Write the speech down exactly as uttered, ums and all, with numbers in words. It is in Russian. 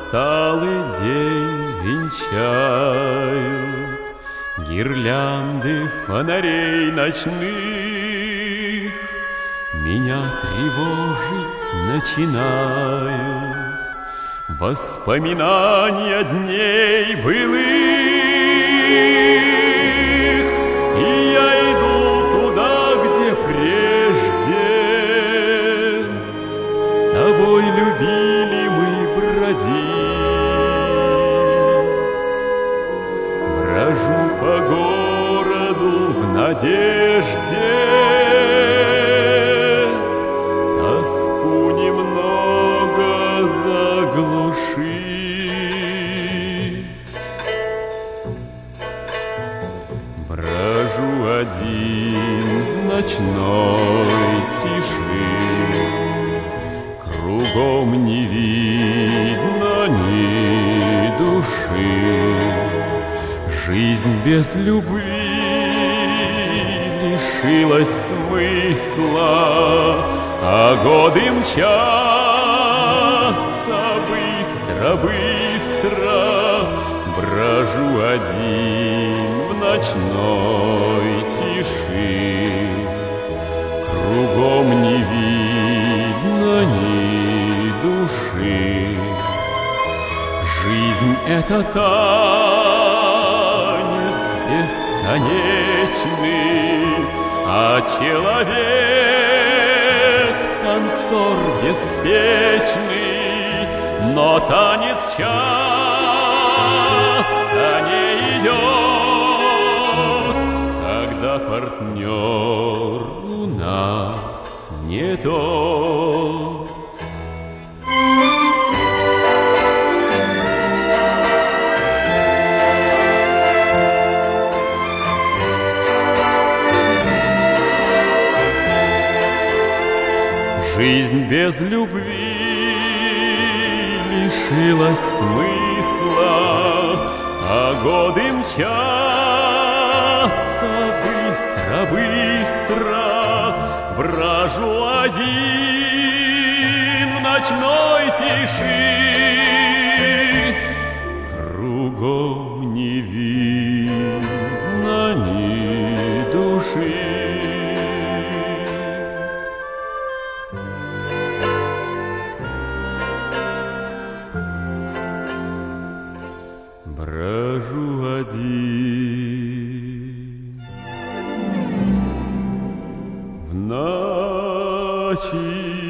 усталый день венчают гирлянды фонарей ночных. Меня тревожить начинают воспоминания дней былых, и я иду туда, где прежде с тобой любили мы бродить. Брожу по городу в надежде тоску немного заглушить. Брожу один в ночной тиши, кругом не видно ни души. Жизнь без любви лишилась смысла, а годы мчатся быстро-быстро. Брожу один в ночной тиши, кругом не видно ни души. Жизнь — это танец бесконечный, а человек — танцор беспечный. Но танец часто не идет, когда партнер у нас не тот. Жизнь без любви лишилась смысла, а годы мчатся быстро-быстро. Брожу один в ночной тиши, кругом не видно ни души. Брожу один в ночи.